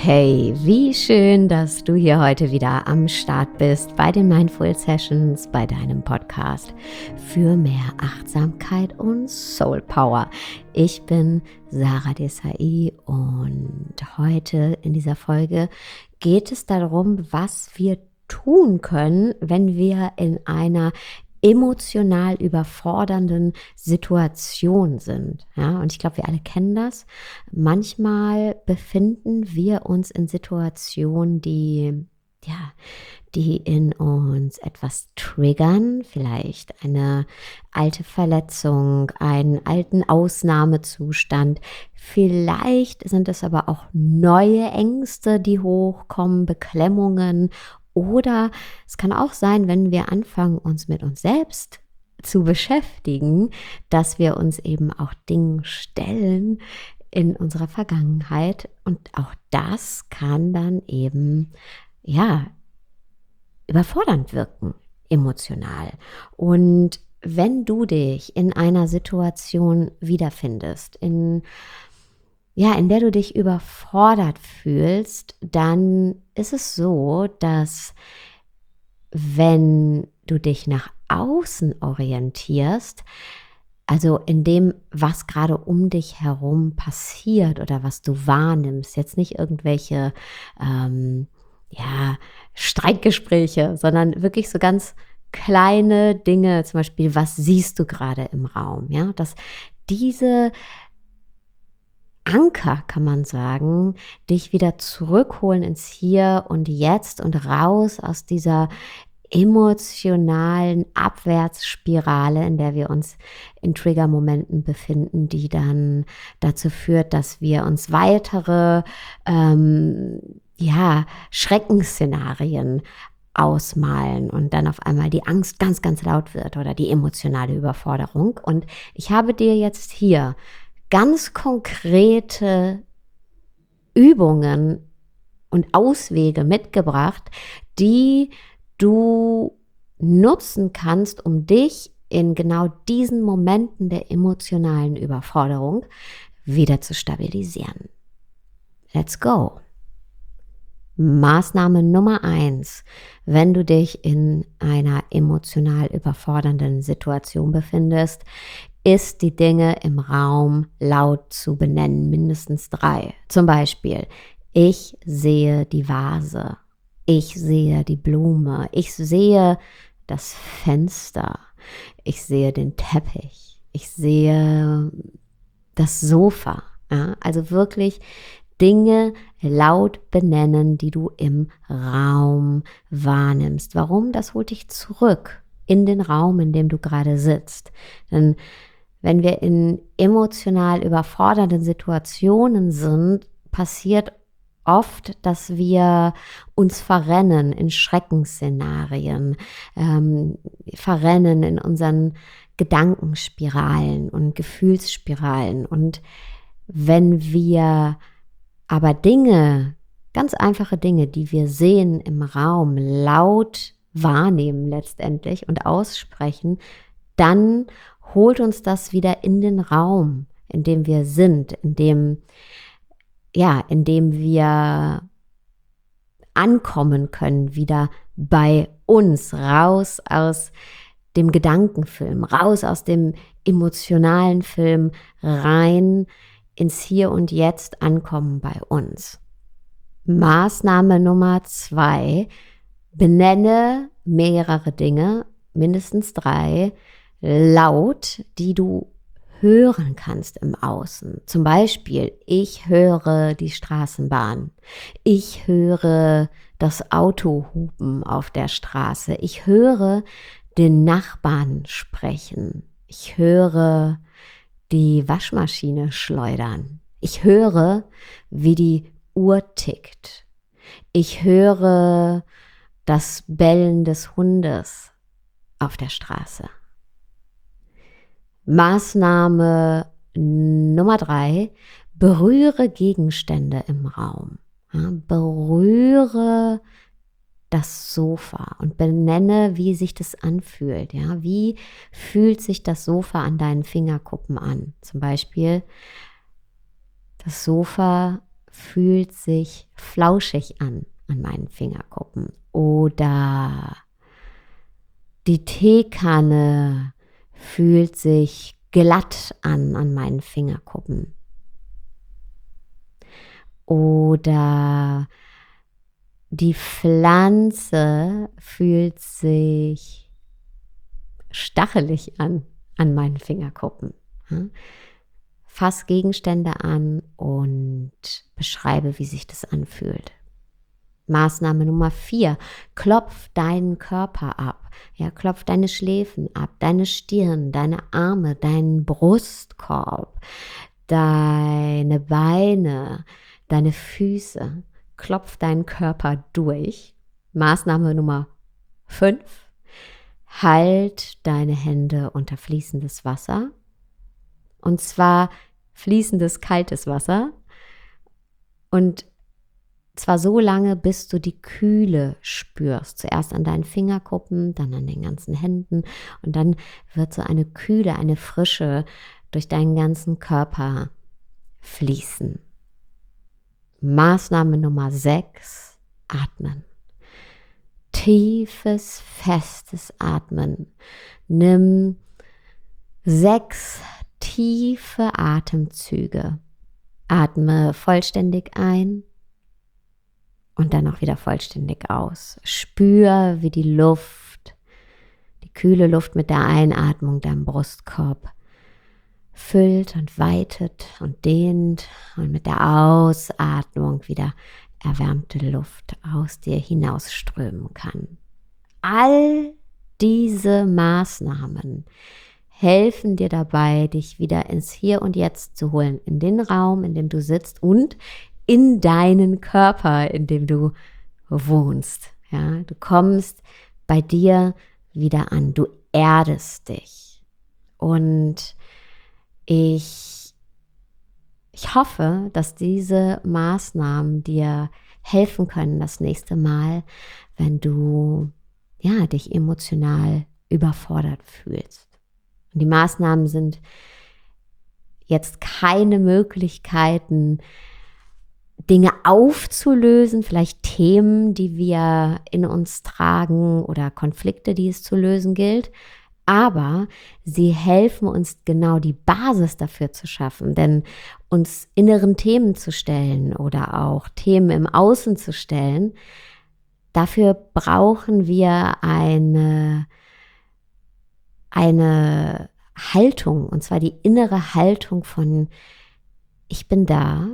Hey, wie schön, dass du hier heute wieder am Start bist bei den Mindful Sessions, bei deinem Podcast für mehr Achtsamkeit und Soul Power. Ich bin Sarah Desai und heute in dieser Folge geht es darum, was wir tun können, wenn wir in einer emotional überfordernden Situation sind. Ja, und ich glaube, wir alle kennen das. Manchmal befinden wir uns in Situationen, die in uns etwas triggern, vielleicht eine alte Verletzung, einen alten Ausnahmezustand. Vielleicht sind es aber auch neue Ängste, die hochkommen, Beklemmungen. Oder es kann auch sein, wenn wir anfangen, uns mit uns selbst zu beschäftigen, dass wir uns eben auch Dingen stellen in unserer Vergangenheit. Und auch das kann dann eben, überfordernd wirken, emotional. Und wenn du dich in einer Situation wiederfindest, in der du dich überfordert fühlst, dann ist es so, dass wenn du dich nach außen orientierst, also in dem, was gerade um dich herum passiert oder was du wahrnimmst, jetzt nicht irgendwelche Streitgespräche, sondern wirklich so ganz kleine Dinge, zum Beispiel, was siehst du gerade im Raum, ja, dass diese Anker, kann man sagen, dich wieder zurückholen ins Hier und Jetzt und raus aus dieser emotionalen Abwärtsspirale, in der wir uns in Triggermomenten befinden, die dann dazu führt, dass wir uns weitere Schreckensszenarien ausmalen und dann auf einmal die Angst ganz, ganz laut wird oder die emotionale Überforderung. Und ich habe dir jetzt hier ganz konkrete Übungen und Auswege mitgebracht, die du nutzen kannst, um dich in genau diesen Momenten der emotionalen Überforderung wieder zu stabilisieren. Let's go! Maßnahme Nummer 1, wenn du dich in einer emotional überfordernden Situation befindest, ist, die Dinge im Raum laut zu benennen, mindestens 3. Zum Beispiel, ich sehe die Vase, ich sehe die Blume, ich sehe das Fenster, ich sehe den Teppich, ich sehe das Sofa. Ja? Also wirklich Dinge laut benennen, die du im Raum wahrnimmst. Warum? Das holt dich zurück in den Raum, in dem du gerade sitzt. Denn wenn wir in emotional überfordernden Situationen sind, passiert oft, dass wir uns verrennen in Schreckensszenarien, verrennen in unseren Gedankenspiralen und Gefühlsspiralen. Und wenn wir aber Dinge, ganz einfache Dinge, die wir sehen im Raum, laut wahrnehmen letztendlich und aussprechen, dann holt uns das wieder in den Raum, in dem wir sind, in dem wir ankommen können, wieder bei uns, raus aus dem Gedankenfilm, raus aus dem emotionalen Film, rein ins Hier und Jetzt ankommen bei uns. Maßnahme Nummer 2, benenne mehrere Dinge, mindestens 3, laut, die du hören kannst im Außen. Zum Beispiel, ich höre die Straßenbahn, ich höre das Auto hupen auf der Straße, ich höre den Nachbarn sprechen, ich höre die Waschmaschine schleudern. Ich höre, wie die Uhr tickt. Ich höre das Bellen des Hundes auf der Straße. Maßnahme Nummer 3, berühre Gegenstände im Raum. Ja, berühre das Sofa und benenne, wie sich das anfühlt. Ja? Wie fühlt sich das Sofa an deinen Fingerkuppen an? Zum Beispiel, das Sofa fühlt sich flauschig an meinen Fingerkuppen. Oder die Teekanne fühlt sich glatt an meinen Fingerkuppen. Oder die Pflanze fühlt sich stachelig an meinen Fingerkuppen. Fass Gegenstände an und beschreibe, wie sich das anfühlt. Maßnahme Nummer 4, klopf deinen Körper ab. Ja, klopf deine Schläfen ab, deine Stirn, deine Arme, deinen Brustkorb, deine Beine, deine Füße. Klopf deinen Körper durch. Maßnahme Nummer 5, halt deine Hände unter fließendes Wasser. Und zwar fließendes, kaltes Wasser. Und zwar so lange, bis du die Kühle spürst. Zuerst an deinen Fingerkuppen, dann an den ganzen Händen. Und dann wird so eine Kühle, eine Frische durch deinen ganzen Körper fließen. Maßnahme Nummer 6, atmen. Tiefes, festes Atmen. Nimm 6 tiefe Atemzüge. Atme vollständig ein und dann auch wieder vollständig aus. Spür, wie die Luft, die kühle Luft mit der Einatmung deinen Brustkorb füllt und weitet und dehnt und mit der Ausatmung wieder erwärmte Luft aus dir hinausströmen kann. All diese Maßnahmen helfen dir dabei, dich wieder ins Hier und Jetzt zu holen, in den Raum, in dem du sitzt und in deinen Körper, in dem du wohnst. Ja, du kommst bei dir wieder an, du erdest dich. Und ich hoffe, dass diese Maßnahmen dir helfen können das nächste Mal, wenn du dich emotional überfordert fühlst. Und die Maßnahmen sind jetzt keine Möglichkeiten, Dinge aufzulösen, vielleicht Themen, die wir in uns tragen oder Konflikte, die es zu lösen gilt. Aber sie helfen uns genau die Basis dafür zu schaffen, denn uns inneren Themen zu stellen oder auch Themen im Außen zu stellen, dafür brauchen wir eine Haltung, und zwar die innere Haltung von ich bin da.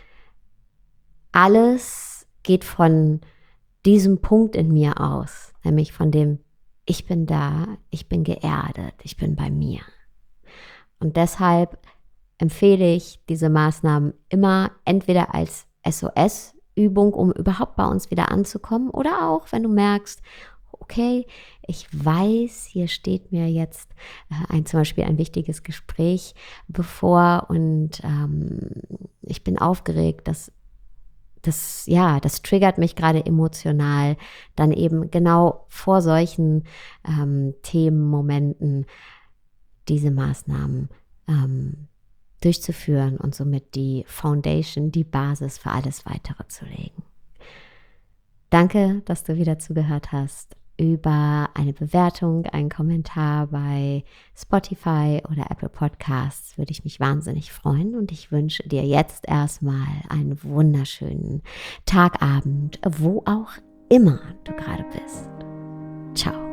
Alles geht von diesem Punkt in mir aus, nämlich von dem ich bin da, ich bin geerdet, ich bin bei mir. Und deshalb empfehle ich diese Maßnahmen immer entweder als SOS-Übung, um überhaupt bei uns wieder anzukommen, oder auch, wenn du merkst, okay, ich weiß, hier steht mir jetzt zum Beispiel ein wichtiges Gespräch bevor und ich bin aufgeregt, das triggert mich gerade emotional, dann eben genau vor solchen Themenmomenten diese Maßnahmen durchzuführen und somit die Foundation, die Basis für alles Weitere zu legen. Danke, dass du wieder zugehört hast. Über eine Bewertung, einen Kommentar bei Spotify oder Apple Podcasts würde ich mich wahnsinnig freuen und ich wünsche dir jetzt erstmal einen wunderschönen Tagabend, wo auch immer du gerade bist. Ciao.